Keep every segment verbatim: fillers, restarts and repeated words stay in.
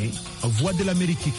Traoré, voix de l'Amérique.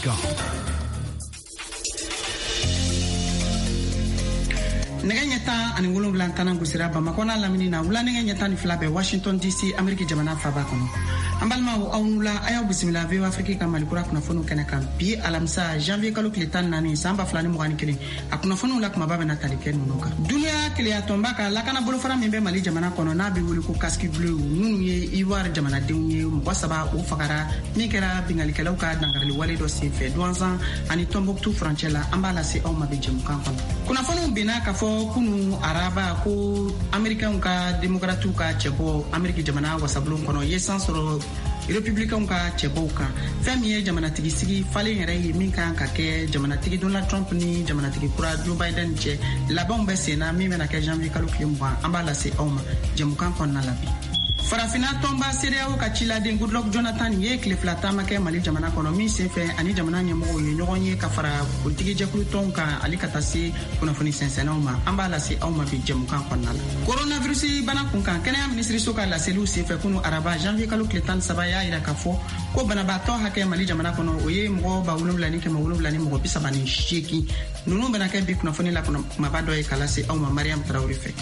nege ɲɛta ani wolonwula kana gosira Bamakɔ n'a lamini na wula nege ɲɛta ni fila bɛ Washington D C Ameriki jamana faba kɔnɔ. An balimaw aw nula a y'aw bisimila V O Afrique ka Malikura kunnafoniw kɛnɛ kan bi alamisa janvier kalo tile tan naani san ba fila ni mugan ni kelen a kunnafoniw la kumaba bɛ na tali kɛ ninnu kan. Duniya keleyatɔnba ka lakana bolofara min bɛ Mali jamana kɔnɔ n'a bɛ wele ko casque bleu minnu ye Ivoire jamanadenw ye mɔgɔ saba o fagara min kɛra bingalikɛlaw ka dangarili wale dɔ senfɛ Douanzan ani Tombouctou frontière la an b'a lase aw ma bi jɛmukan kɔnɔ. Kunnafoniw benna ka fɔ kunu araba ko Amerikɛnw ka démocrates ka cɛbɔ Ameriki jamana wasabulon kɔnɔ ye san sɔrɔ républicains ka cɛbɔw kan fɛn min ye jamanatigi sigi falen yɛrɛ ye min kan ka kɛ jamanatigi Donald Trump ni jamanatigi kura Joe Biden cɛ labanw bɛ senna min bɛna kɛ janvier kalo tile mugan an b'a lase aw ma jɛmukan kɔnɔna la bi. Farafina tɔnba C D A O ka ciladen Goodluck Jonathan ye tile fila taama kɛ Mali jamana kɔnɔ min senfɛ ani jamana ɲɛmɔgɔw ye ɲɔgɔn ye ka fara politiki jɛkulu tɔnw kan ali ka taa se kunnafoni sɛnsɛnnaw ma an b'a lase aw ma bi jɛmukan kɔnɔna la. Coronavirus bana kun kan kɛnɛya minisiriso ka laseliw senfɛ kunu araba janvier kalo tile tan ni saba y'a yira k'a fɔ ko banabaatɔ hakɛ Mali jamana kɔnɔ o ye mɔgɔ ba wolonwula ni kɛmɛ wolonwula ni mɔgɔ bi saba ni seegin ninnu bɛna kɛ bi kunnafoni la kumaba dɔ ye k'a lase aw ma Mariam Traoré fɛ.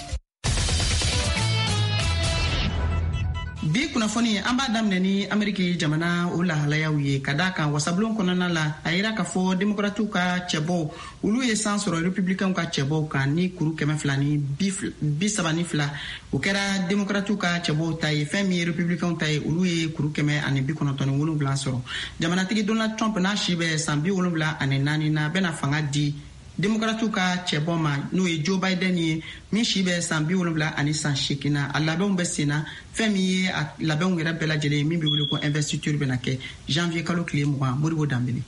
Bi kunnafoni an b'a daminɛ ni Ameriki jamana o lahalayaw ye ka da kan wasabulon kɔnɔna la a yira ka fɔ démocrates ka cɛbɔ olu ye san sɔrɔ républicains ka cɛbɔ kan ni kuru kɛmɛ fila ni bi saba ni fila o kɛra démocrates ka cɛbɔ ta ye fɛn min ye républicains ta ye olu ye kuru kɛmɛ ani bi kɔnɔntɔn ni wolonwula sɔrɔ jamanatigi Donald Trump n'a si bɛ san bi wolonwula ani naani na bɛna fanga di démocrates ka cɛbɔ ma n'o ye Joe Biden ye min si bɛ san bi wolonwula ani san seegin na a labɛnw bɛ senna fɛn min ye a labɛnw yɛrɛ bɛɛ lajɛlen min bɛ wele ko investiture bɛna kɛ janvier kalo tile mugan Moribo Dambele.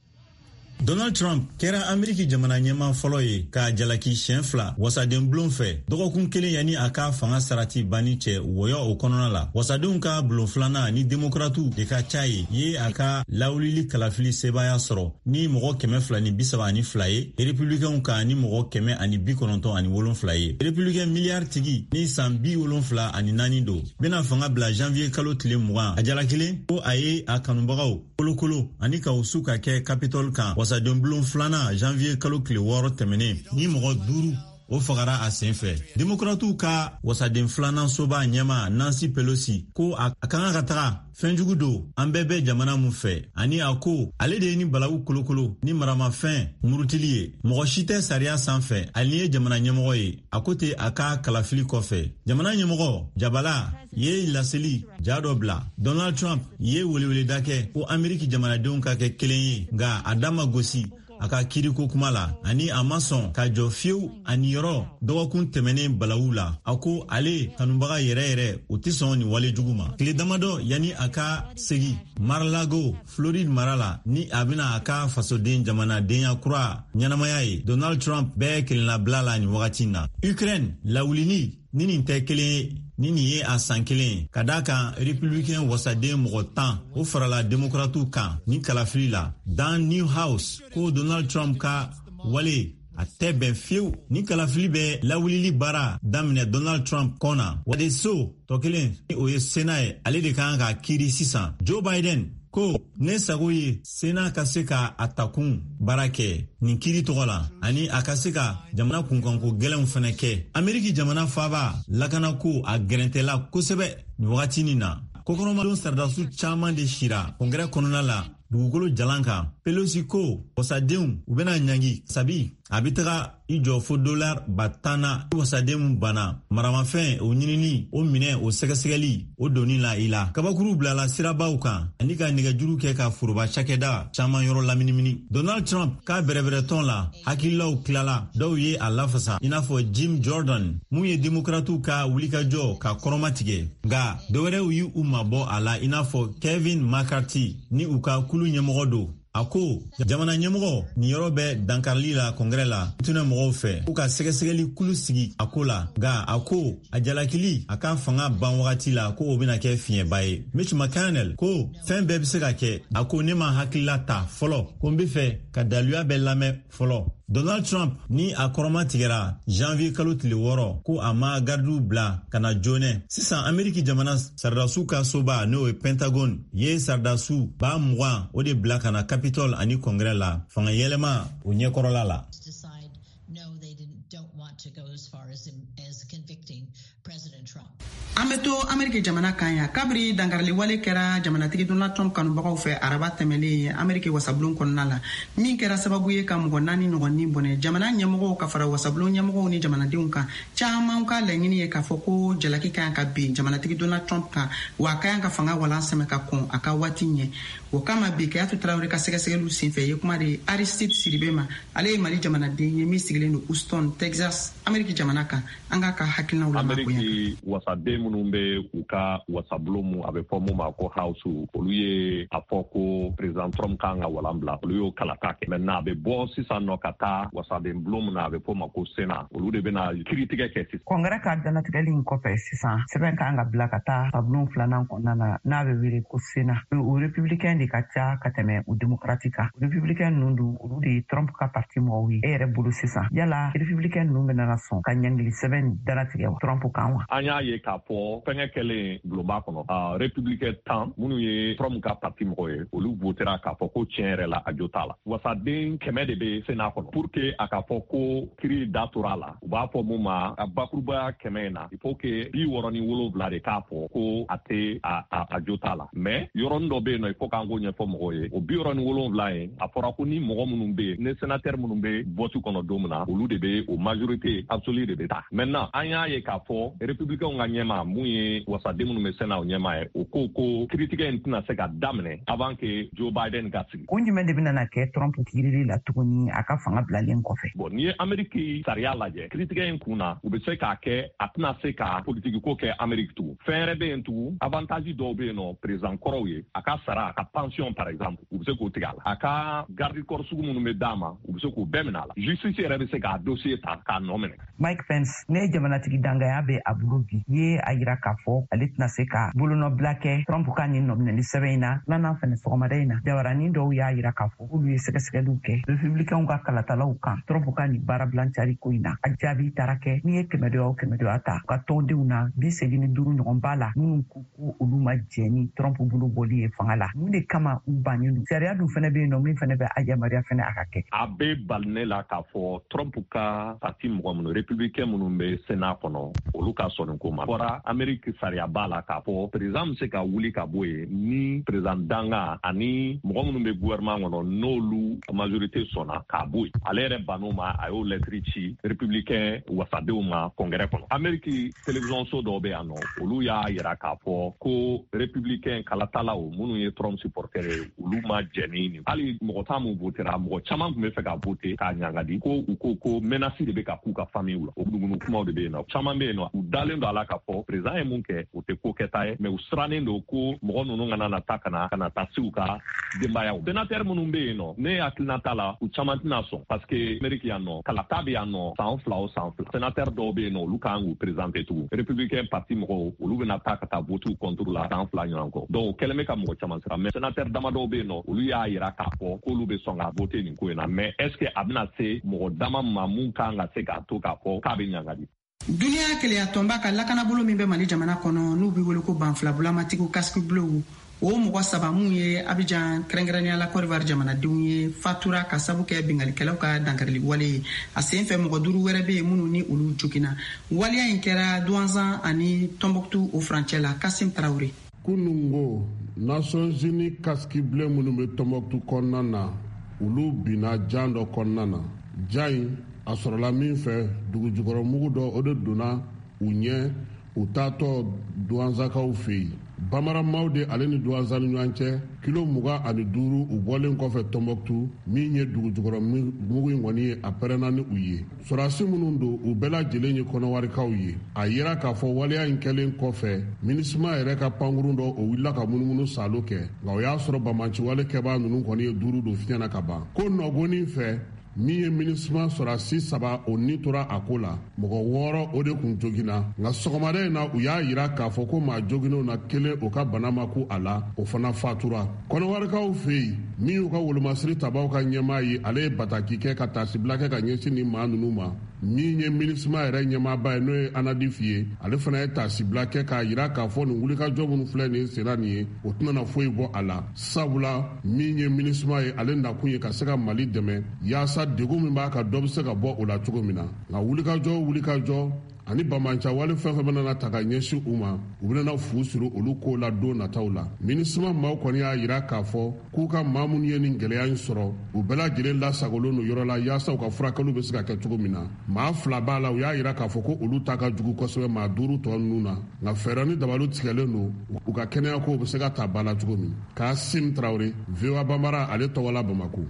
Donald Trump kɛra Ameriki jamana ɲɛma fɔlɔ ye k'a jalaki siɲɛ fila wasaden bulon fɛ dɔgɔkun kelen yanni a ka fanga sarati banni cɛ wɔyɔ o kɔnɔna la. Wasadenw ka bulon filanan ni démocrates de ka ca ye ye a ka lawulili kalafili sebaya sɔrɔ ni mɔgɔ kɛmɛ fila ni bi saba ani fila ye républicains ka ni mɔgɔ kɛmɛ ani bi kɔnɔntɔn ani wolonwula ye. Républicain miliyari tigi ni san bi wolonwula ani naani don bɛna fanga bila janvier kalo tile mugan a jalakilen ko a ye a kanubagaw kolokolo ani ka usu ka kɛ Capitol kan wasaden bulon filanan janvier kalo tile wɔɔrɔ tɛmɛnen ni mɔgɔ duuru o fagara a senfɛ. Démocrates ka wasaden filanan soba ɲɛma Nancy Pelosi ko a kan ka taga fɛnjugu don an bɛɛ bɛ jamana mun fɛ ani a ko ale de ye ni balawu kolokolo ni maramafɛn murutili ye mɔgɔ si tɛ sariya sanfɛ ali ye jamana ɲɛmɔgɔ ye a ko ten a ka kalafili kɔfɛ. Jamana ɲɛmɔgɔ Jabala ye laseli ja dɔ bila Donald Trump ye weleweleda kɛ ko Ameriki jamanadenw ka kɛ kelen ye nka a da ma gosi a ka kiriko kuma la ani a ma sɔn ka jɔ fiyewu ani yɔrɔ dɔgɔkun tɛmɛnen balawu la a ko ale kanubaga yɛrɛ yɛrɛ o tɛ sɔn nin wale jugu ma. Tile damadɔ yanni a ka segi Mar-a-Lago Floride mara la ni a bɛna a ka fasoden jamanadenya kura ɲɛnamaya ye Donald Trump bɛɛ kelenlabila la nin wagati na. Ukraine lawulini ni nin tɛ kelen ye ni nin ye a san kelen ka da kan républicain wasaden mɔgɔ tan o farala démocrates kan ni kalafili la. Dan Newhouse ko Donald Trump ka wale a tɛ bɛn fiyewu ni kalafili bɛ lawulili baara daminɛ Donald Trump kɔnɔ wadeso tɔ kelen ni o ye Sénat ye ale de kan ka kiiri sisan. Joe Biden ko ne sago ye Sénat ka se ka a takun baara kɛ nin kiiri tɔgɔ la ani a ka se ka jamana kunkanko gɛlɛnw fana kɛ. Ameriki jamana faaba lakanako a gɛrɛntɛla kosɛbɛ nin wagati nin na. Kokɔrɔmadon sardasu caman de sira kɔngrɛ kɔnɔna la dugukolo jalan kan. Pelosi ko wasadenw u bɛna ɲangi sabi a bɛ taga i jɔ fo dollar ba tan na wasadenw bana maramafɛn o ɲinini o minɛ o sɛgɛsɛgɛli o doni la i la. Kabakuru bilala sirabaw kan ani ka nɛgɛjuru kɛ ka foroba cakɛda caman yɔrɔ laminimini. Donald Trump k'a bɛrɛbɛrɛtɔn la hakililaw tilala dɔw ye a lafasa i n'a fɔ Jim Jordan mun ye démocrates ka wulikajɔ ka kɔrɔma tigɛ nka dɔwɛrɛw y' u mabɔ a la i n'a fɔ Kevin McCarthy ni u ka kulu ɲɛmɔgɔ don. A ko jamana ɲɛmɔgɔ nin yɔrɔ bɛ dankarili la kɔngrɛ la tuna mɔgɔw fɛ k'u ka sɛgɛsɛgɛli kulu sigi a ko la nka a ko a jalakili a ka fanga ban wagati la ko o bɛna kɛ fiɲɛba ye. Mitch McConnell ko fɛn bɛɛ bɛ se ka kɛ a ko ne ma hakilila ta fɔlɔ ko n bɛ fɛ ka daluya bɛ lamɛn fɔlɔ Donald Trump ni a kɔrɔma tigɛra janvier kalo tile wɔɔrɔ ko a ma gardiw bila ka na joonɛ. Sisan Ameriki jamana saridasiw ka soba n'o ye Pentagon ye saridasiw ba mugan o de bila ka na Capitol ani Congrès la fanga yɛlɛma o ɲɛkɔrɔla la. An bɛ to Ameriki jamana kan ya kabiri dangarili wale kɛra jamanatigi Donald Trump kanubagaw fɛ araba tɛmɛlen Ameriki wasabulon kɔnɔna la min kɛra sababu ye ka mɔgɔ naani ɲɔgɔnnin bɔnɛ. Jamana ɲɛmɔgɔw ka fara wasabulon ɲɛmɔgɔw ni jamanadenw kan caman ka laɲini ye k'a fɔ ko jalaki ka kan ka bin jamanatigi Donald Trump kan wa a ka kan ka fanga walan sɛmɛ ka kɔn a ka waati ɲɛ. O kama bi Keyatu Tarawele ka sɛgɛsɛgɛliw senfɛ ye kuma de Aristide Siribe ma. Ale ye Mali jamanaden ye min sigilen don Houston, Texas, Ameriki jamana kan. An ka ka hakilinaw la magoya. Ameriki wasaden minnu bɛ u ka wasabulon mu a bɛ fɔ mun ma ko House olu ye a fɔ ko President Trump kan ka walan bila olu y'o kalata kɛ. Maintenant a bɛ bɔ sisan nɔ ka taa wasaden bulon min na a bɛ fɔ ma ko Sénat olu de bɛna kiiritigɛ kɛ sisan. Congrès ka dalatigɛli in kɔfɛ sisan sɛbɛn kan ka bila ka taa taabulon filanan kɔnɔna na n'a bɛ wele ko Sénat. O républicain de ka ca ka tɛmɛ o démocratique kan. Républicain ninnu dun olu de ye Trump ka parti mɔgɔw ye. E yɛrɛ bolo sisan yala républicain ninnu bɛna sɔn ka ɲangili sɛbɛn dalatigɛ Trump kan wa? An y'a ye k'a fɔ fɛngɛ kɛlen bulonba kɔnɔ a républicain tan minnu ye Trump ka parti mɔgɔw ye olu votera k'a fɔ ko tiɲɛ yɛrɛ la a jo t'a la. Wasaden kɛmɛ de bɛ Sénat kɔnɔ pour que a ka fɔ ko kiiri da tor'a la u b'a fɔ mun ma a bakurubaya kɛmɛ in na il faut que bi wɔɔrɔ ni wolonwula de k'a fɔ ko a tɛ a a jo t'a la mais yɔrɔnin dɔ bɛ yen nɔ il faut k'an k'o ɲɛfɔ mɔgɔw ye o bi wɔɔrɔ ni wolonwula ye a fɔra ko ni mɔgɔ minnu bɛ yen ni sénateur minnu bɛ vote kɔnɔ don min na olu de bɛ o majorité absolue de bɛ ta. Maintenant an y'a ye k'a fɔ républicain ka ɲɛma mun ye wasaden minnu bɛ Sénat o ɲɛma ye o ko ko kiiritigɛ in tɛna se ka daminɛ avant que Joe Biden ka sigi. Ko jumɛn de bɛna kɛ Trump kiirili la tuguni a ka fanga bilalen kɔfɛ? Bon n'i ye Ameriki sariya lajɛ kiiritigɛ in kun na u bɛ se k'a kɛ a tɛna se ka politiki ko kɛ Ameriki tugun. Fɛn wɛrɛ bɛ yen tugun avantage dɔw bɛ yen nɔ président kɔrɔw ye a ka sara a ka pension par exemple u bɛ se k'o tigɛ a la a ka garde corps sugu minnu bɛ d'a ma u bɛ se k'o bɛɛ minɛ a la justice yɛrɛ bɛ se k'a dossier ta k'a nɔ minɛ. Mike Pence ne jamanatigi dangaya bɛ a bolo bi ye a yira k'a fɔ ale tɛna se ka bolonɔbila kɛ Trump ka nin nɔminɛli sɛbɛn in na filanan fɛnɛ sɔgɔmada in na jabaranin dɔw y'a yira k'a fɔ olu ye sɛgɛsɛgɛliw kɛ républicainw ka kalatalaw kan Trump ka nin baarabilancari ko in na a jaabi taara kɛ n'i ye kɛmɛ dɔ o kɛmɛ dɔ ta ka tɔndenw na bi segin ni duuru ɲɔgɔn b'a la minnu ko ko olu ma jɛ ni Trump bolo bɔli ye fanga la mun de kama u bannen don sariya dun fɛnɛ bɛ yen nɔ min fɛnɛ bɛ a yamaruya fɛnɛ a ka kɛ. A bɛ bali ne la k'a fɔ Trump ka parti mɔgɔ minnu républicain minnu bɛ Sénat kɔnɔ olu ka sɔnni ko ma fɔra Ameriki sariya b'a la k'a fɔ président bɛ se ka wuli ka bɔ yen ni président danga ani mɔgɔ minnu bɛ gouvernement kɔnɔ n'olu majorité sɔnna k'a bɔ yen ale yɛrɛ ban'o ma a y'o lettre ci républicain wasadenw ma congrès kɔnɔ. Ameriki télévision so dɔw bɛ yan nɔ olu y'a yira k'a fɔ ko républicain kalatalaw minnu ye Trump supporter ye olu ma jɛ ni nin hali mɔgɔ tan mun votera mɔgɔ caman tun bɛ fɛ ka voter k'a ɲangadi ko u ko ko menace de bɛ ka k'u ka famille la o dugunu kumaw de bɛ yen nɔ caman bɛ yen nɔ u dalen don a la k'a fɔ président ye mun kɛ o tɛ ko kɛta ye mais u sirannen don ko mɔgɔ ninnu kana na taa kana kana taa se u ka denbayaw. Sénateur minnu bɛ yen nɔ ne hakilina t'a la u caman tɛna sɔn parce que Ameriki yan nɔ kalata bɛ yan nɔ san fila o san fila sénateur dɔw bɛ yen nɔ olu kan k'u présenter tugun républicain parti mɔgɔw olu bɛna taa ka taa vote contre la san fila ɲɔgɔn kɔ donc o kɛlen bɛ ka mɔgɔ caman siran mais sénateur damadɔw bɛ yen nɔ olu y'a yira k'a fɔ k'olu bɛ sɔn ka vote nin ko in na mais est ce que a bɛna se mɔgɔ dama ma mun kan ka se k'a to k'a fɔ k'a bɛ ɲangadi. Duniya keleya tɔnba ka lakanabolo min bɛ Mali jamana kɔnɔ n'u bɛ wele ko banfilabulamatigiw casque bleu o mɔgɔ saba mun ye Abidjan kɛrɛnkɛrɛnnenya la Côte d'Ivoire jamanadenw ye fatura ka sabu kɛ bingalikɛlaw ka dankarili wale ye a sen fɛ mɔgɔ duuru wɛrɛ bɛ yen minnu ni olu joginna waleya in kɛra Douanzan ani Tombouctou o furancɛ la Kasim Traoré. Kunungo Nations Unies casque bleu minnu bɛ Tombouctou kɔnɔna na olu binna jan dɔ kɔnɔna na jan in a sɔrɔla min fɛ dugujukɔrɔmugu dɔ o de donna u ɲɛ u taatɔ Douanzakaw fɛ yen bamaramaw de ale ni Douanza ni ɲɔgɔn cɛ kilo mugan ani duuru u bɔlen kɔfɛ Tombouctou min ye dugujukɔrɔmugu in kɔni ye a pɛrɛnna ni u ye sɔrɔdasi minnu don u bɛɛ lajɛlen ye kɔnɔwarikaw ye a yira k'a fɔ waleya in kɛlen kɔfɛ minisma yɛrɛ ka pankurun dɔ o wulila ka munumunu salo kɛ nka o y'a sɔrɔ bamanciwale kɛbaa ninnu kɔni ye duuru don fiɲɛna ka ban ko nɔgɔnin fɛ min ye minisma sɔrɔsi saba o ni tora a ko la mɔgɔ wɔɔrɔ o de kun joginna nka sɔgɔmada in na u y'a yira k'a fɔ ko maa joginnenw na kelen o ka bana ma ku a la o fana fatura kɔnɔwarikaw fɛ yen min y'u ka wolomasiri tabaw ka ɲɛmaa ye ale ye bataki kɛ ka tasibila kɛ ka ɲɛsin ni maa ninnu ma min ye minisma yɛrɛ ɲɛmaaba ye n'o ye anadi fi ye ale fana ye tasibila kɛ k'a yira k'a fɔ nin wulikajɔ minnu filɛ nin sera nin ye o tɛna foyi bɔ a la sabula min ye minisma ye ale nakun ye ka se ka Mali dɛmɛ yaasa degun min b'a ka dɔ bɛ se ka bɔ o la cogo min na nka wulikajɔ wulikajɔ ani bamanca wale fɛn fɛn bɛna ta ka ɲɛsin u ma u bɛna fu siri olu ko la don nataw la minisma maaw kɔni y'a yira k'a fɔ k'u ka maa minnu ye nin gɛlɛya in sɔrɔ u bɛɛ lajɛlen lasagolen don yɔrɔ la yaasa u ka furakɛliw bɛ se ka kɛ cogo min na maa fila b'a la u y'a yira k'a fɔ ko olu ta ka jugu kosɛbɛ maa duuru tɔ ninnu na nka fɛɛrɛ ni dabaliw tigɛlen don u ka kɛnɛya ko bɛ se ka ta ba la cogo min Kasim Traoré V O A Bambara ale tɔgɔ la Bamako.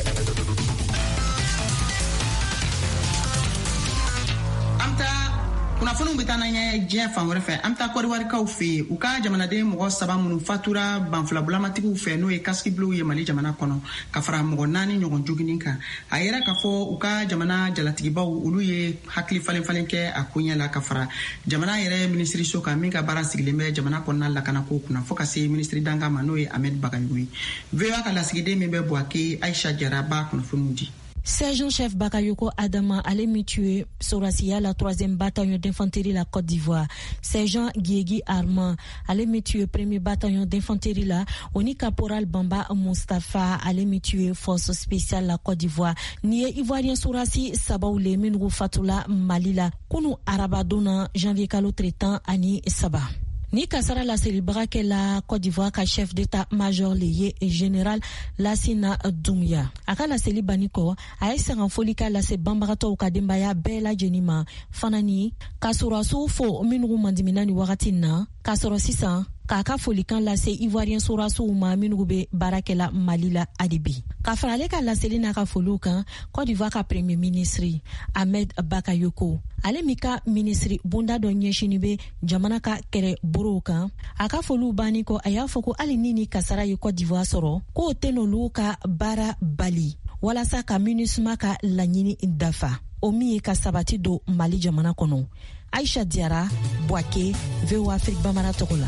kunnafoniw bɛ taa n'an ye diɲɛ fan wɛrɛ fɛ an bɛ taa kɔdiwarikaw fɛ yen u ka jamanaden mɔgɔ saba minnu fatura banfulabulamatigiw fɛ n'o ye kaskibulew ye Mali jamana kɔnɔ ka fara mɔgɔ naani ɲɔgɔn joginin kan a yɛrɛ k'a fɔ u ka jamana jalatigibaw olu ye hakili falen falen kɛ a ko ɲɛ la ka fara jamana yɛrɛ minisiriso kan min ka baara sigilen bɛ jamana kɔnɔna lakanako kunna fo ka se minisiri danga ma n'o ye Ahmed Bakayoko ye V O A ka lasigiden min bɛ Buwake Aïcha Jara b'a kunnafoniw di. Sergent-chef Bakayoko Adama allait me tuer Sorasia, la troisième bataillon d'infanterie la Côte d'Ivoire. Sergent Guégui Armand allait me tuer premier bataillon d'infanterie la Oni Caporal Bamba Mustafa allait me tuer force spéciale la Côte d'Ivoire. Nié Ivoirien Sorasi Sabaoule Minrou Fatoula Malila Kunu Arabadona janvier Kalo traitant Ani Saba. Ni kasara la célébra que la Côte d'Ivoire ka chef d'état-major lié et général Lassina Doumbia. Aka la célébani ko a ese renfoli ka la se bambarato ka dembaya bela jenima fanani kasura su fo minru mandimina ni wakati na kasoro sisan kaka folikan lase Ivoirien Sorasu ma minru be barakela Malila Adibi. Ka frale ka la selina ka folukan Côte d'Ivoire ka premier ministre Ahmed Bakayoko. Ale mika ministre bunda do nyeshini be jamana ka kere boro kan aka folu bani ko aya foko ali nini kasara yi Côte d'Ivoire soro ko tenolu ka bara bali wala sa ka MINUSMA ka lanyini dafa omi ka sabati do Mali jamana kono. Aïcha Diara Buwake V O A Afrique Bambara Togola.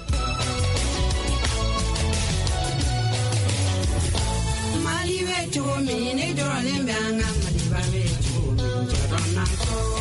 Mali we to me ne do le mbanga Mali ba we to me ko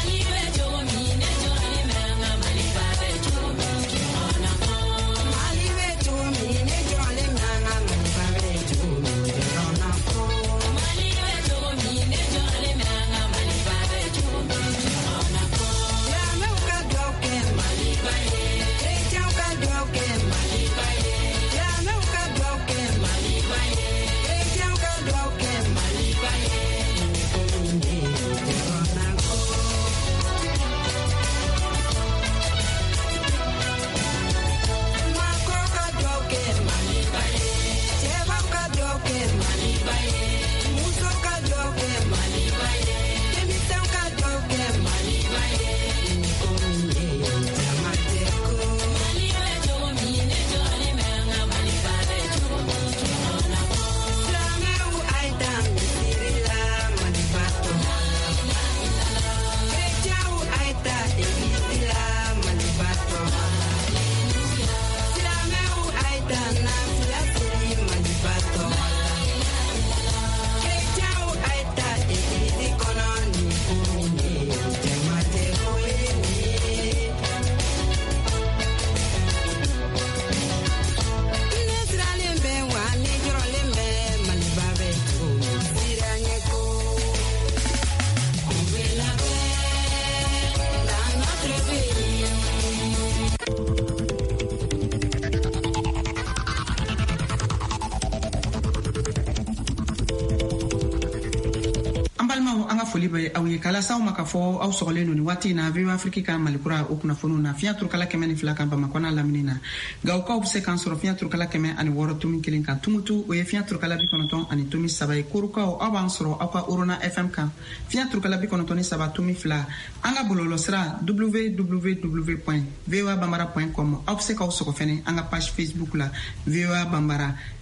foli bɛ aw ye kala saw ma ka fɔ aw sɔgɔlen don ni waati na V O A Afrique ka malikura o kunnafoniw na fiɲɛ turukala kɛmɛ ni fila kan Bamakɔ n'a lamini na Gawukaw bɛ se k'an sɔrɔ fiɲɛ turukala kɛmɛ ani wɔɔrɔ tomi kelen kan Tumutu o ye fiɲɛ turukala bi kɔnɔntɔn ani tomi saba ye Korukaw aw b'an sɔrɔ aw ka Orona F M kan fiɲɛ turukala bi kɔnɔntɔn ni saba tomi fila an ka bɔlɔlɔsira w w w point v o a bambara point com aw bɛ se k'aw sɔgɔ fɛnɛ an ka page Facebook la V O A Bambara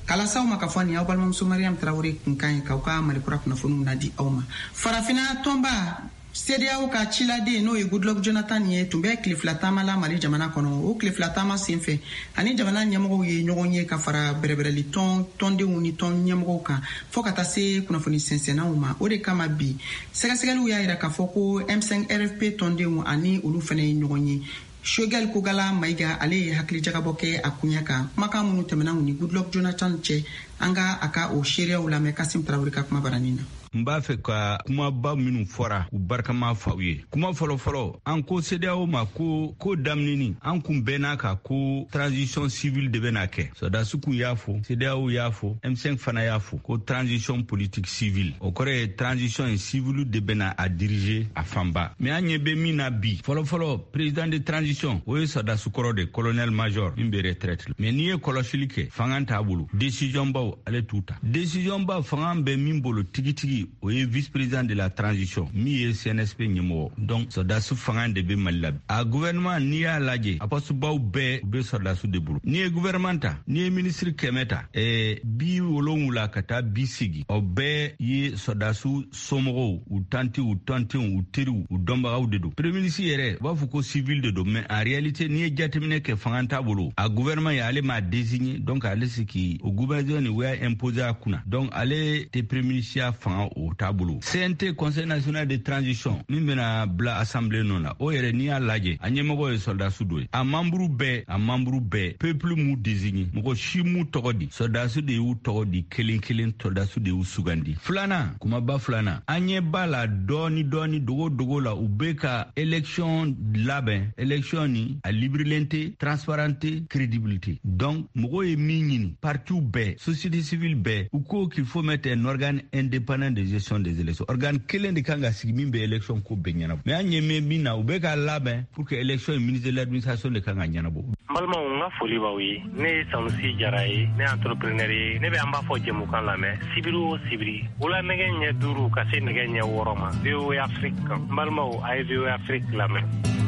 kalasaw ma ka fɔ ni aw balimamuso mariam tarawele kunkan ye k'aw ka malikura kunnafoniw nadi aw ma. Farafina tɔnba C D A O ka ciladen n'o ye Goodluck Jonathan ye tun bɛ tile fila taama la Mali jamana kɔnɔ. O tile fila taama senfɛ ani jamana ɲɛmɔgɔw ye ɲɔgɔn ye ka fara bɛrɛbɛrɛli tɔn tɔndenw ni tɔn ɲɛmɔgɔw kan fɔ ka taa se kunnafoni sɛnsɛnnaw ma. O de kama bi sɛgɛsɛgɛliw y'a yira k'a fɔ ko M cinq R F P tɔndenw ani olu fana ye ɲɔgɔn ye. Shogel Kogala Maiga ale ye hakili jagabɔ kɛ a kunya kan. Kumakan minnu tɛmɛna ni Goodluck Jonathan cɛ an ka a ka o seereyaw lamɛn Kasim Tarawele ka kuma baranin na. N b'a fɛ ka kumaba minnu fɔra u barikama faw ye. Kuma fɔlɔfɔlɔ an ko C D A O ma ko ko daminɛni an kun bɛnna ka ko transition civile de bɛna kɛ. Sɔrɔdasi kun y'a fɔ, C D A O y'a fɔ, M cinq fana y'a fɔ ko transition politique civile. O kɔrɔ ye transition civile de bɛna a diriger a fanba. Mais an ɲɛ bɛ min na bi fɔlɔfɔlɔ président de transition o ye sɔrɔdasi kɔrɔ de colonel major min bɛ retraite la. Mais n'i ye kɔlɔsili kɛ fanga t'a bolo. Décision baw ale t'u ta. Décision ba fanga bɛ min bolo tigitigi o ye vice-président de la transition mi ye C N S P ɲɛmɔgɔ. Donc sɔrɔdasi fanga de bɛ Mali la. A gouvernement n'i y'a lajɛ a postebaw bɛɛ u bɛ sɔrɔdasi de bolo. N'i ye gouvernement ta n'i ye ministre kɛmɛ ta ɛɛ bi wolonwula ka taa bi sigi o bɛɛ ye sɔrɔdasi somɔgɔw u tanti u tɔntenw u teriw u dɔnbagaw de don. Premier ministre yɛrɛ u b'a fɔ ko civil de don mais en réalité n'i ye jateminɛ kɛ fanga t'a bolo a gouvernement ye ale m'a désigné donc ale se k'i o gouvernement ni o y'a imposé a kunna. Donc ale tɛ premier ministre fanga o t'a bolo. C N T Conseil national de transition min bɛna bila assemblée nɔ la o yɛrɛ n'i y'a lajɛ a ɲɛmɔgɔ ye sɔrɔdasi dɔ ye. A membre bɛɛ a membre bɛɛ peuple m'u désigné mɔgɔ si m'u tɔgɔ di sɔrɔdasi de y'u tɔgɔ di kelen kelen sɔrɔdasi de y'u sugandi. Filanan kumaba filanan an ɲɛ b'a la dɔɔni dɔɔni dogo dogo la u bɛ ka élection labɛn élection ni a liberilen tɛ transparent tɛ crédibilité. Donc mɔgɔw ye min ɲini partis bɛɛ société civile bɛɛ u ko qu'il faut mettre un organe indépendant de gestion des élections. Organe kelen de kan ka sigi min bɛ élection ko bɛɛ ɲɛnabɔ. Mais an ɲɛ mɛ min na u bɛ ka labɛn pour que élection ye ministre de l'administration de kan ka ɲɛnabɔ. N balimaw n ka foli b'aw ye. Ne ye Sanusi Jara ye, ne ye entrepreneur ye, ne bɛ an b'a fɔ jɛmukan lamɛn sibiri o sibiri. Wula nɛgɛ ɲɛ duuru ka se nɛgɛ ɲɛ wɔɔrɔ ma. V O A Afrique kan. N balimaw a ye V O A Afrique lamɛn.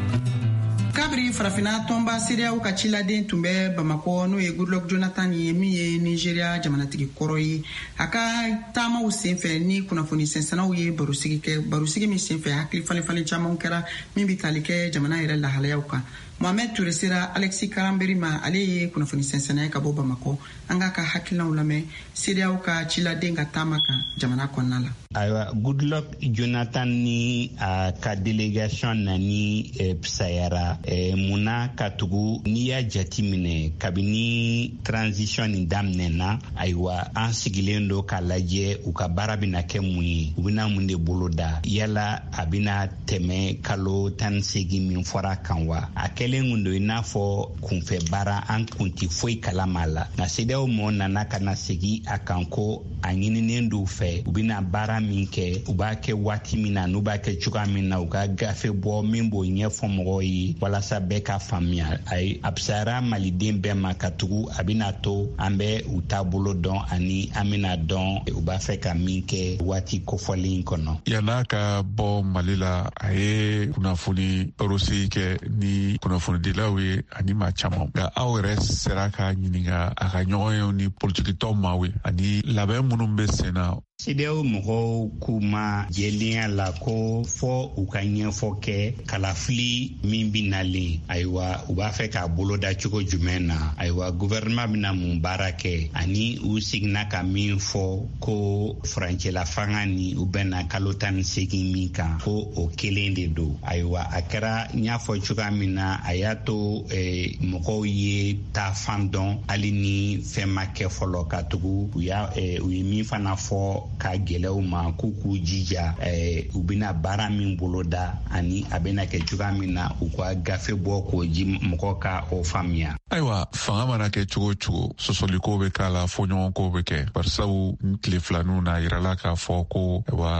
Kabiri farafina tɔnba C D A O ka ciladen tun bɛ Bamako n'o ye Goodluck Jonathan ye min ye Nigeria jamanatigi kɔrɔ ye. A ka taamaw senfɛ ni kunnafoni sɛnsɛnnaw ye barosigi kɛ barosigi min senfɛ hakili falen-falen caman kɛra min bɛ tali kɛ jamana yɛrɛ lahalayaw kan. Mohamed Toure sera Alexis Karamberi ma ale ye kunnafoni sɛnsɛnna ye ka bɔ Bamako. An ka ka hakilinaw lamɛn C D A O ka ciladen ka taama kan jamana kɔnɔna la. Ayiwa Goodluck Jonathan ni a ka délégation nani eh, pisayara eh, muna ka tugu n'i y'a jati minɛ kabini transition nin daminɛna ayiwa an sigilen do k'a lajɛ u ka baara bɛna kɛ mun ye u bɛna mun de bolo da yala a bɛna tɛmɛ kalo tan ni seegin min fɔra kan wa a kɛlen kun do i n'a fɔ kunfɛ baara an kun tɛ foyi kalama la nka C D A O mɔgɔw nana ka na segin a kan ko a ɲininen do fɛ u bɛna baara min kɛ u b'a kɛ waati min na n'u b'a kɛ cogoya min na u ka gafe bɔ min b'o ɲɛfɔ mɔgɔw ye walasa bɛɛ ka faamuya ayi a fisayara maliden bɛɛ ma ka tugu a bɛna to an bɛ u taabolo dɔn ani an bɛna dɔn u b'a fɛ ka min kɛ waati kofɔlen kɔnɔ. Yan'a ka bɔ Mali la a ye kunnafoni barosigi kɛ ni kunnafonidilaw ye ani maa caman nka aw yɛrɛ sera ka ɲininka a ka ɲɔgɔnyew ni politikitɔw maaw ye ani labɛn minnu bɛ sen na. C D A O mɔgɔw k'u ma jɛlenya la ko fɔ u ka ɲɛfɔ kɛ kalafili min bi nalen ayiwa u b'a fɛ k'a bolo da cogo jumɛn na ayiwa gouvernement bɛna mun baara kɛ ani u sigina ka min fɔ ko furancɛla fanga ni u bɛna kalo tan ni seegin min kan ko o kelen de don ayiwa a kɛra n y'a fɔ cogoya min na a y'a to eh, mɔgɔw ye taa fan dɔn hali ni fɛn ma kɛ fɔlɔ ka tugu u y'a eh, u ye min fana fɔ ka gɛlɛw ma k'u k'u jija ɛɛ u bɛna baara min bolo da ani a bɛna kɛ cogoya min na u ka gafe bɔ k'o ji mɔgɔ ka o faamuya. Ayiwa fanga mana kɛ cogo cogo sɔsɔliko bɛ k'a la fɔɲɔgɔnko bɛ kɛ barisabu tile filaninw na yirala k'a fɔ ko ayiwa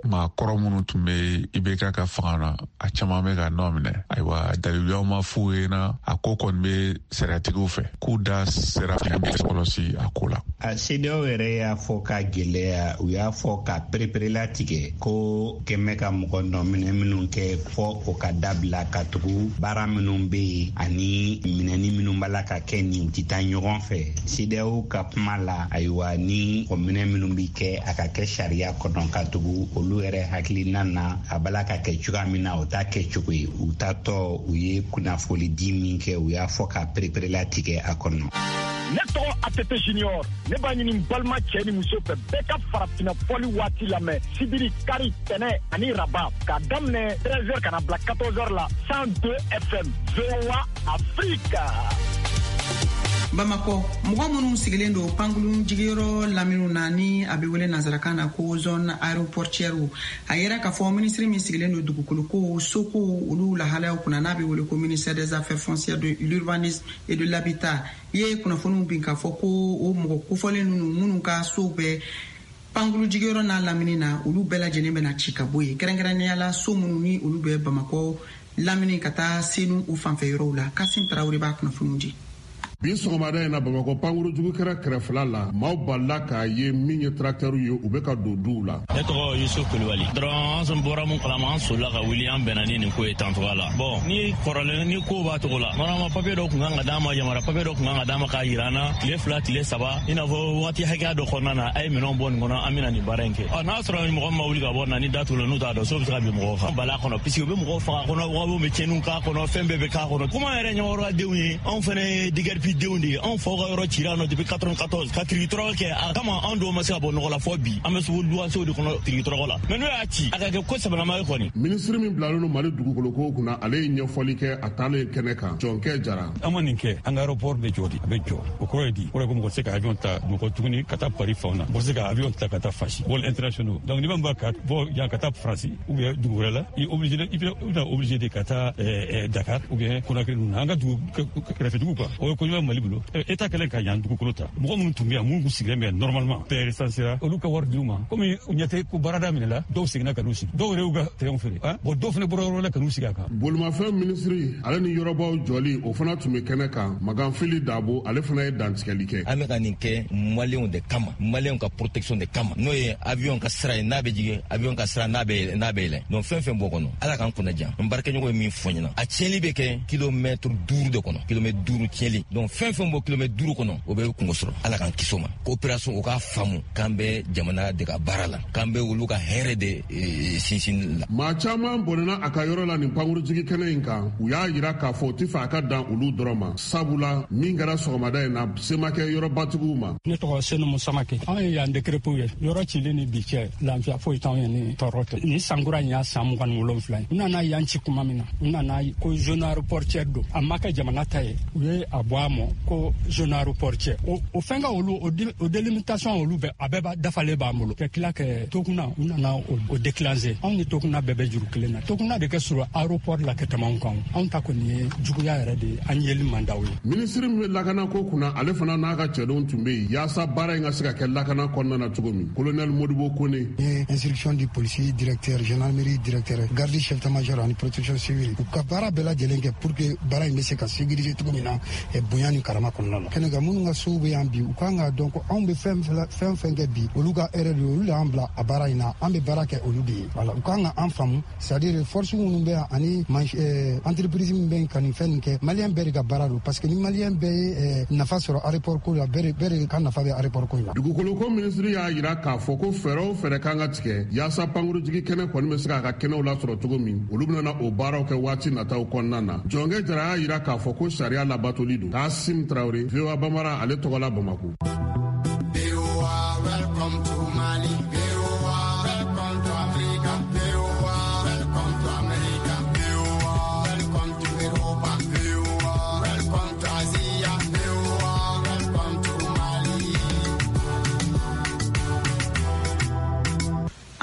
maa kɔrɔ minnu tun bɛ I B K ka fanga na a caman bɛ ka nɔ minɛ ayiwa daliluyaw ma f'u ye na a ko kɔni bɛ sariatigiw fɛ k'u da sera kɔlɔsi a ko la. a C D A O yɛrɛ y'a fɔ ka gɛlɛya u y'a fɔ ka pereperela tigɛ ko kɛmɛ ka mɔgɔ nɔ minɛ minnu kɛ fɔ o ka dabila ka tugu baara minnu bɛ yen ani minɛni minnu b'a la ka kɛ nin tɛ taa ɲɔgɔn fɛ. C D A O ka kuma la ayiwa ni o minɛ minnu bɛ kɛ a ka kɛ sariya kɔnɔ ka tugu olu yɛrɛ hakilina na a b'a la ka kɛ cogoya min na o t'a kɛ cogo ye u taatɔ u ye kunnafoli di min kɛ u y'a fɔ ka pereperela tigɛ a kɔnɔ. Ne tɔgɔ A T T Junior ne b'a ɲini balima cɛ ni muso fɛ bɛɛ ka farafinna fɔli waati lamɛn sibiri kari tɛnɛ ani raba k'a daminɛ treize heures ka na bila quatorze heures la cent deux F M V O A Afrique. Bamako mɔgɔ minnu sigilen don pankulu jigiyɔrɔ lamini na ni a bɛ wele nanzarakan na ko zone aéroportière a yɛrɛ k'a fɔ minisiri min sigilen don dugukolo ko soko olu lahalayaw kunna n'a bɛ wele ko ministère des affaires foncières de l'urbanisme et de l'habitat i ye kunnafoniw bin k'a fɔ ko o mɔgɔ kofɔlen ninnu minnu ka so bɛɛ pankulu jigiyɔrɔ n'a lamini na olu bɛɛ lajɛlen bɛna ci ka bɔ yen kɛrɛnkɛrɛnnenya la so minnu ni olu bɛ Bamakɔ lamini ka taa senu u fanfɛ yɔrɔw la Kasim Tarawele b'a kunnafoniw di. bi sɔgɔmada in na Bamakɔ pankuru jugu kɛra kɛrɛfɛla la maaw balila k'a ye min ye tracteurs ye u bɛ ka don duw la. Ne tɔgɔ Yusuf Kulibali dɔrɔn an sɔn bɔra mun kalama an solila ka wuli an bɛnna ni nin ko ye tan togoya la. Bon ni kɔrɔlen ni ko b'a togo la normalement papier dɔ kun kan ka d'a ma yamara papier dɔ kun kan ka d'a ma k'a yira an na tile fila tile saba i n'a fɔ waati hakɛya dɔ kɔnɔna na a ye minɛnw bɔ nin kɔnɔ an bɛna nin baara in kɛ. Ɔ n'a sɔrɔ mɔgɔ ma wuli ka bɔ na ni datu la n'u t'a dɔn so bɛ se ka bin mɔgɔw kan bala kɔnɔ puisque u bɛ mɔgɔw faga kɔnɔ wariw bɛ tiɲɛniw k'a kɔnɔ fɛn bɛɛ bɛ k'a kɔnɔ kuma yɛrɛ ɲɛmɔgɔdenw denw ye anw fana ye D G R P denw de ye anw faw ka yɔrɔ cira nɔ depuis quatre-vingt-quatorze ka tirikitɔrɔkɔ kɛ a kama anw dɔw ma se ka bɔ nɔgɔ la fɔ bi an bɛ sogo luwansew de kɔnɔ tirikitɔrɔkɔ la mais n'o y'a ci a ka kɛ ko sɛbɛlama ye kɔni. minisiri min bilalen don Mali dugukolo ko kunna ale ye ɲɛfɔli kɛ a taalen kɛnɛ kan Jɔnkɛ Jara. an ma nin kɛ an ka aéroport bɛ jɔ de a bɛ jɔ o kɔrɔ ye di o kɔrɔ ye ko mɔgɔ tɛ se ka avion ta mɔgɔ tuguni ka taa Paris faw na mɔgɔ tɛ se ka avion ta ka taa Fasi vol internationaux donc n'i b'a ka bɔ yan ka taa Faransi ou bien dugu wɛrɛ la i obligé i bɛ obligé de ka taa Dakar ou bien Conakry ninnu na an ka dugu kɛrɛfɛ dugu quoi o ye ko ɲuman Mali bolo état kɛlen ka yan dugukolo ta mɔgɔ minnu tun bɛ yan minnu sigilen bɛ normalement bɛɛ recenséra olu ka wari d'u ma komi u ɲɛ tɛ ko baarada minɛ la dɔw seginna ka n'u sigi dɔw yɛrɛ y'u ka terrain feere bon dɔw fana bɔra yɔrɔ la ka n'u sigi a kan. bolimafɛn minisiri ale ni yɔrɔbaw jɔli o fana tun bɛ kɛnɛ kan Maganfili Dabo ale fana ye dantigɛli kɛ. an bɛ ka nin kɛ maliyɛnw de kama maliyɛnw ka protection de kama n'o ye avion ka sira ye n'a bɛ jigin avion ka sira n'a bɛ n'a bɛ yɛlɛn donc fɛn fɛn b'o kɔnɔ ala k'an kunna jan n barikɛɲɔgɔn ye min fɔ ɲɛna a tiɲɛli bɛ kɛ kilomètre duuru de kɔnɔ kilomètre duuru tiɲɛli donc fɛn fɛn b'o kilomètre duuru kɔnɔ o bɛ kungo sɔrɔ ala k'an kisi o ma coopération o k'a faamu k'an bɛ jamana de ka baara la k'an bɛ olu ka hɛrɛ de sinsin la. maa caman bɔnɛna a ka yɔrɔ la nin pankurujigi kɛnɛ in kan u y'a jira k'a fɔ u tɛ fɛ a ka dan olu dɔrɔn ma sabula min kɛra sɔgɔmada in na se ma kɛ yɔrɔbatigiw ma. ne tɔgɔ Senumu Samake anw ye yan décrépés ye yɔrɔ cilen ni bi cɛ lafiya foyi t'anw ye ni tɔɔrɔ tɛ ni sankura in y'a san mugan ni wolonwula ye u nana yan ci kuma min na u nana ko zone aéroportière don a ma kɛ jamana ta ye u ye a bɔ a ma ko zone aéroportière o o fɛn ka olu o délimitation olu bɛ a bɛɛ dafalen b'an bolo ka tila kɛ Tokunna u nana o déclencher anw ni Tokunna bɛɛ bɛ juru kelen na Tokunna de kɛ sɔrɔ aéroport la ka tɛmɛ anw kan anw ta kɔni ye juguya yɛrɛ de an yeli man d'aw ye. minisiri min bɛ lakana ko kunna ale fana n'a ka cɛdenw tun bɛ yen yaasa baara in ka se ka kɛ lakana kɔnɔna na cogo min colonel Modibo Kone. ye instruction du policier directeur gendarmerie directeur garde chef d'état-major ani protection civile u ka baara bɛɛ lajɛlen kɛ pour que baara in bɛ se ka sécuriser cogo min na bonya ni karama kɔnɔna la kɛnɛ kan minnu ka sow bɛ yan bi u kan ka dɔn ko anw bɛ fɛn fɛn fɛn kɛ bi olu ka erreur de olu de y'an bila a baara in na an bɛ baara kɛ olu de ye voilà u kan ka an faamu c'est à dire force minnu bɛ yan ani entreprise min bɛ yen ka nin fɛn nin kɛ maliyɛn bɛɛ de ka baara don parce que ni maliyɛn bɛɛ ye nafa sɔrɔ aéroport ko la bɛɛ de ka nafa bɛ aéroport ko in na. dugukolo ko minisiri y'a jira k'a fɔ ko fɛɛrɛ o fɛɛrɛ kan ka tigɛ yaasa pankurujigi kɛnɛ kɔni bɛ se k'a ka kɛnɛw lasɔrɔ cogo min olu bɛna o baaraw kɛ waati nataw kɔnɔna na Jɔnkɛ Jara y'a jira k'a fɔ ko sariya labatoli don Kasim Traoré V O A Bamara ale tɔgɔ la Bamako.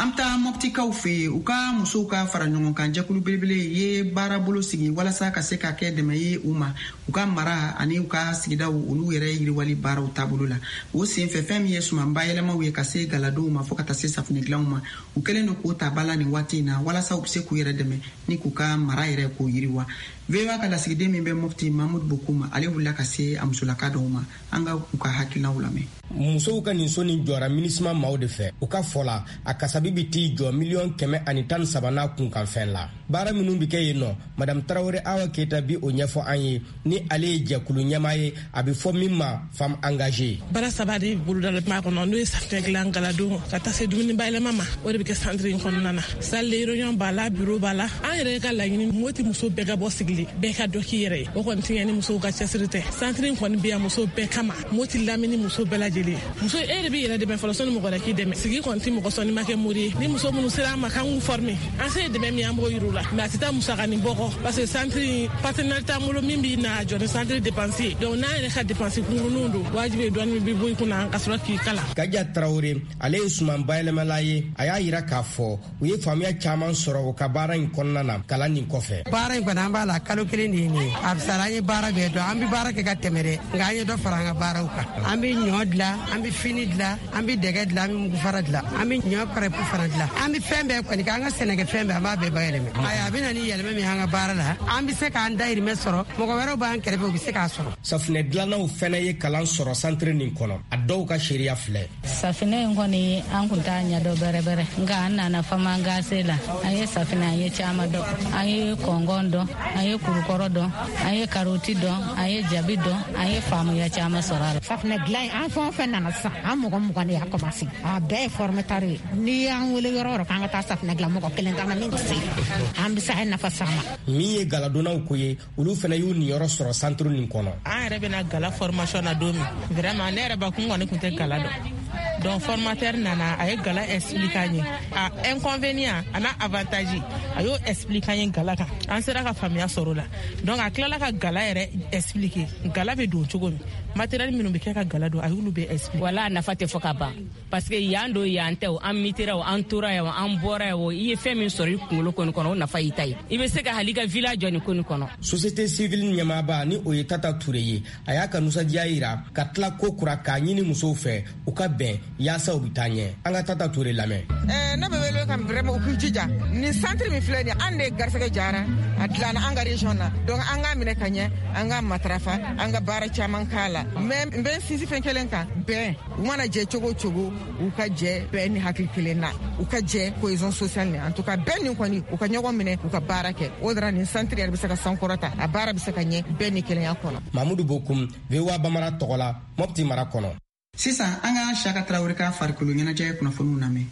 Amta moptikaw fe u ka musow ka fara ɲɔgɔn kan jɛkulu belebele ye baara bolo sigi walasa ka se ka kɛ dɛmɛ ye u ma u ka mara ani u ka sigidaw olu yɛrɛ yiriwali baaraw taabolo la. O senfɛ fɛn min ye sumanba yɛlɛmaw ye ka se galadenw ma fɔ ka taa se safunɛ dilanw ma u kɛlen do k'o ta bala nin waati in na walasa u be se k'u yɛrɛ dɛmɛ ni k'u ka mara yɛrɛ k'o yiriwa. V O A ka lasigiden min bɛ mufti Mamudu Bokuma ale wulila ka se a musolaka dɔw ma an ka u ka hakilinaw lamɛn. Musow ka nin so nin jɔra minisma maaw de fɛ u ka fɔ la a kasabi bi t'i jɔ miliyɔn kɛmɛ ani tan sabana kunkanfɛn la. Baara minnu bi kɛ yen nɔ madame Tarawele Awa Keita bi o ɲɛfɔ an ye ni ale ye jɛkulu ɲɛmaa ye a bɛ fɔ min ma femme engagée. Baara saba de bolodala kuma kɔnɔ n'o ye safunɛ dilan galadon ka taa se dumuni bayɛlɛma ma o de bɛ kɛ centre in kɔnɔna na. Salle de réunion b'a la bureau b'a la an yɛrɛ ka laɲini mo ti muso bɛɛ ka bɔ sigilen bɛɛ ka dɔ k'i yɛrɛ ye o kɔni tɛ ni musow ka cɛsiri tɛ centre in kɔni bɛ yan muso bɛɛ kama mo ti lamini muso bɛɛ lajɛlen muso e de bɛ yɛrɛ dɛmɛ fɔlɔ sɔni mɔgɔ wɛrɛ k'i dɛmɛ sigi kɔni tɛ mɔgɔ sɔni ma kɛ mori ye ni muso minnu sera an ma k'an k'u former an se dɛmɛ min an b'o yir'u la mais a tɛ taa musakanin bɔ kɔ parce que centre in partenaire t'an bolo min b'i na jɔ ni centre dépense ye donc n'an yɛrɛ ka dépense kunkuruninw don wajibi dɔɔni bɛ bɔ i kunna ka sɔrɔ k'i kala. Kaja Tarawele ale ye suman bayɛlɛmala ye a y'a yira k'a fɔ u ye faamuya caman sɔrɔ u ka baara in kɔnɔna na kalan nin kɔfɛ. Baara in kɔni an b'a la kalo kelen de ye nin ye a fisara an ye baara bɛɛ dɔn an bɛ baara kɛ ka tɛmɛ dɛ nka an ye dɔ fara an ka baaraw kan an bɛ ɲɔ dilan an bɛ fini dilan an bɛ dɛgɛ dilan an bɛ mugu fara dilan an bɛ ɲɔ kɔrɔpu fana dilan an bɛ fɛn bɛɛ kɔni kɛ an ka sɛnɛkɛfɛn bɛɛ an b'a bɛɛ bayɛlɛmɛ ayi a bɛ na ni yɛlɛmɛ min an ka baara la an bɛ se k'an dayirimɛ sɔrɔ mɔgɔ wɛrɛw b'an kɛrɛfɛ u bɛ se k'a sɔrɔ. Safunɛ dilannaw fana ye kalan sɔrɔ centre nin kɔnɔ a dɔw ka sariya filɛ. Safunɛ in kɔni an kun t'a ɲɛdɔn bɛrɛbɛrɛ nka an nana fama gase la an ye safunɛ an ye caman dɔn an ye kɔngɔn dɔn an ye kurukɔrɔ dɔn an ye karoti dɔn an ye jabi dɔn an ye faamuya caman sɔrɔ a la. Safunɛ dilan an fɛn o fɛn nana sisan an mɔgɔ mugan de y'a commencé a bɛɛ ye formateur ye n'i y'an wele yɔrɔ o yɔrɔ k'an ka taa safunɛ dilan mɔgɔ kelen t'an na min tɛ se an bɛ se a ye nafa s'an ma. Min ye galadonnaw ko ye olu fana y'u niyɔrɔ sɔrɔ centre nin kɔnɔ. An yɛrɛ bɛna gala formation na don min vraiment ne yɛrɛ bakun kɔni kun tɛ gala dɔn donc formateur nana a ye gala expliquer an ye a inconvénient a n'a avantage a y'o expliquer an ye gala kan an sera ka faamuya sɔrɔ o la donc a tilala ka gala yɛrɛ expliquer gala bɛ don cogo min matériel minnu bɛ kɛ ka gala don a y'olu bɛ expliquer. Wala nafa tɛ fɔ ka ban parce que yan don yan tɛ o an mitera o an tora yan o an bɔra yan o i ye fɛn min sɔrɔ i kunkolo kɔni kɔnɔ o nafa y'i ta ye i bɛ se ka hali ka village jɔ nin ko nin kɔnɔ. Société civile ɲɛmaaba ni o ye Tata Ture ye a y'a ka nisɔndiya yira ka tila ko kura k'a ɲini musow fɛ u ka bɛn yaasa u bɛ taa ɲɛ an ka Tata Ture lamɛn. ɛɛ ne bɛ wele ka vraiment u k'u jija nin centre min filɛ nin ye an de garisɛgɛ jara a dilanna an ka région na donc an k'a minɛ ka ɲɛ an k'a matarafa an ka baara caman k'a la mais n bɛ sinsin fɛn kelen kan bɛn u mana jɛ cogo o cogo u ka jɛ bɛn ni hakili kelen na u ka jɛ cohésion sociale ni en tout cas bɛn nin kɔni u ka ɲɔgɔn minɛ u ka baara kɛ o dara nin centre yɛrɛ bɛ se ka sankɔrɔta a baara bɛ se ka ɲɛ bɛn ni kelenya kɔnɔ. Mamudu Bokum V O A Bamara tɔgɔ la Mopti mara kɔnɔ. Sisan an ka Saka Tarawele ka farikolo ɲɛnajɛ kunnafoniw lamɛn.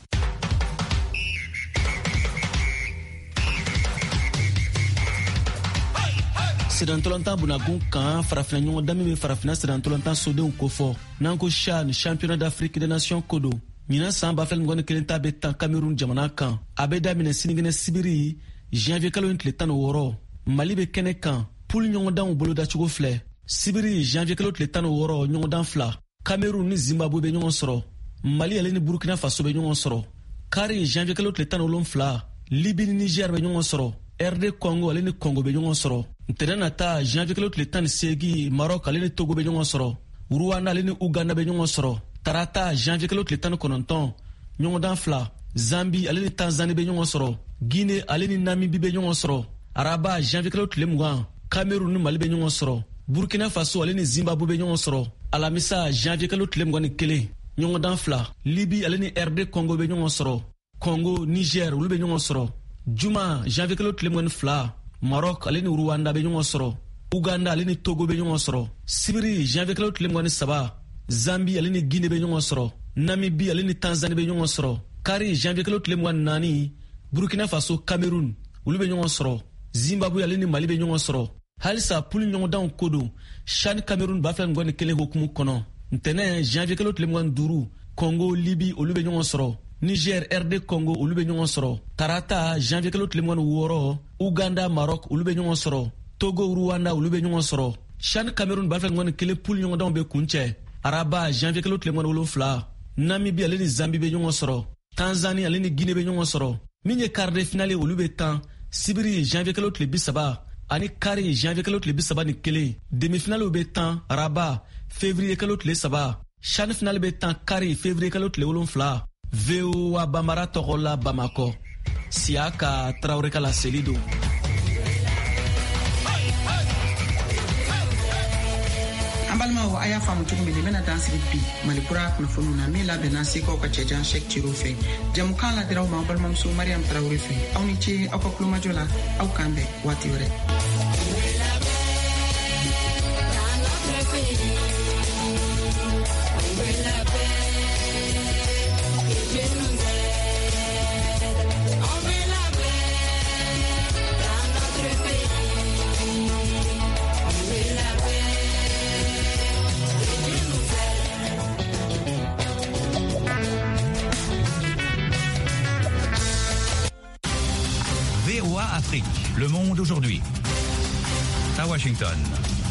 Sidantolantan bunakun kan farafina ɲɔgɔn dami bɛ farafina sidantolantan sodenw ko fɔ n'an ko CHAN championnat d'Afrique des nations ko don ɲinan san ba fila ni mugan ni kelen ta bɛ tan Cameroun jamana kan a bɛ daminɛ sinikɛnɛ sibiri janvier kalo in tile tan ni wɔɔrɔ Mali bɛ kɛnɛ kan poule ɲɔgɔndanw bolodacogo filɛ sibiri janvier kalo tile tan ni wɔɔrɔ ɲɔgɔndan fila Cameroun ni Zimbabwe bɛ ɲɔgɔn sɔrɔ Mali ale ni Burkina Faso bɛ ɲɔgɔn sɔrɔ kari janvier kalo tile tan ni wolonwula Libye ni Niger bɛ ɲɔgɔn sɔrɔ R D Congo ale ni Congo bɛ ɲɔgɔn sɔrɔ ntɛnɛn nata janvier kalo tile tan ni seegin Maroc ale ni Togo bɛ ɲɔgɔn sɔrɔ Rwanda ale ni Uganda bɛ ɲɔgɔn sɔrɔ tarata janvier kalo tile tan ni kɔnɔntɔn ɲɔgɔndan fila Zambie ale ni Tanzanie bɛ ɲɔgɔn sɔrɔ Guinée ale ni Namibie bɛ ɲɔgɔn sɔrɔ araba janvier kalo tile mugan Cameroun ni Mali bɛ ɲɔgɔn sɔrɔ Burkina Faso ale ni Zimbabwe bɛ ɲɔgɔn sɔrɔ alamisa janvier kalo tile mugan ni kelen ɲɔgɔndan fila Libye ale ni R D Congo bɛ ɲɔgɔn sɔrɔ Congo Niger olu bɛ ɲɔgɔn sɔrɔ juma janvier kalo tile mugan ni fila Maroc ale ni Rwanda bɛ ɲɔgɔn sɔrɔ Uganda ale ni Togo bɛ ɲɔgɔn sɔrɔ sibiri janvier kalo tile mugan ni saba Zambie ale ni Guinée bɛ ɲɔgɔn sɔrɔ Namibie ale ni Tanzanie bɛ ɲɔgɔn sɔrɔ kari janvier kalo tile mugan ni naani Burkina Faso Cameroun olu bɛ ɲɔgɔn sɔrɔ Zimbabwe ale ni Mali bɛ ɲɔgɔn sɔrɔ halisa poule ɲɔgɔndanw ko don CHAN Cameroun ba fila ni mugan ni kelen hukumu kɔnɔ ntɛnɛn janvier kalo tile mugan ni duuru Congo Libye olu bɛ ɲɔgɔn sɔrɔ Niger R D Congo olu bɛ ɲɔgɔn sɔrɔ tarata janvier kalo tile mugan ni wɔɔrɔ Uganda Maroc olu bɛ ɲɔgɔn sɔrɔ Togo Rwanda olu bɛ ɲɔgɔn sɔrɔ CHAN Cameroun ba fila ni mugan ni kelen poule ɲɔgɔndanw bɛ kuncɛ araba janvier kalo tile mugan ni wolonwula Namibie ale ni Zambie bɛ ɲɔgɔn sɔrɔ Tanzanie ale ni Guinée be ɲɔgɔn sɔrɔ min ye quart de finale olu be tan sibiri ye janvier kalo tile bi saba ani kari ye janvier kalo tile bi saba ni kelen demi-finale be tan Rabat février kalo tile saba chan finale be tan kari février kalo tile wolonfila V O A Bambara tɔgɔ la Bamako Siaka Traoré ka la seli don. an balimaw a y'a faamu cogo min de bɛna dan sigi bi malikura kunnafoniw na min labɛnna sekaw ka cɛjan Sɛk Ciro fɛ jamukan la diraw ma aw balimamuso Mariam Traoré fɛ aw ni ce aw ka kulomajɔ la aw k'an bɛn waati wɛrɛ. V O A Afrique, le monde aujourd'hui. À Washington.